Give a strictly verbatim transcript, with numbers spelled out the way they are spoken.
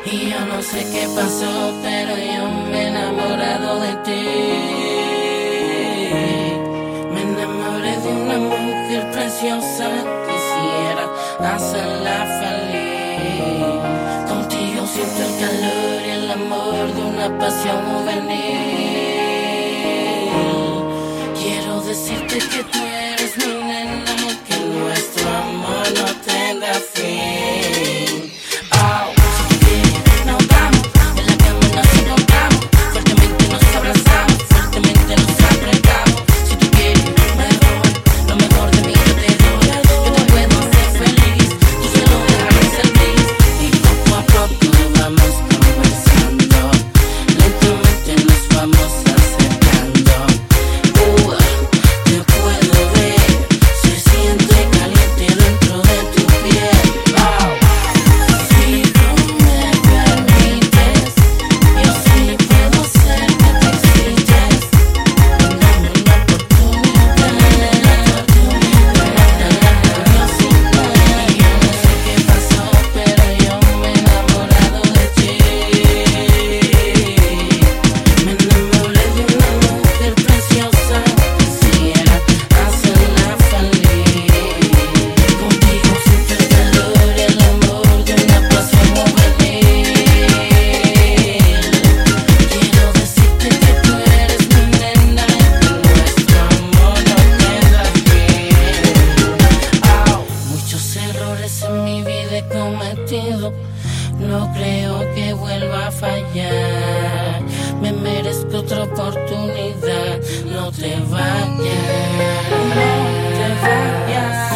Y yo no sé qué pasó, pero yo me he enamorado de ti. Me enamoré de una mujer preciosa, quisiera hacerla feliz. Contigo siento el calor y el amor de una pasión juvenil. Quiero decirte que tú eres mi nena, que nuestro amor no tenga fin. Oh. En mi vida he cometido, no creo que vuelva a fallar. Me merezco otra oportunidad, no te vayas, no te vayas.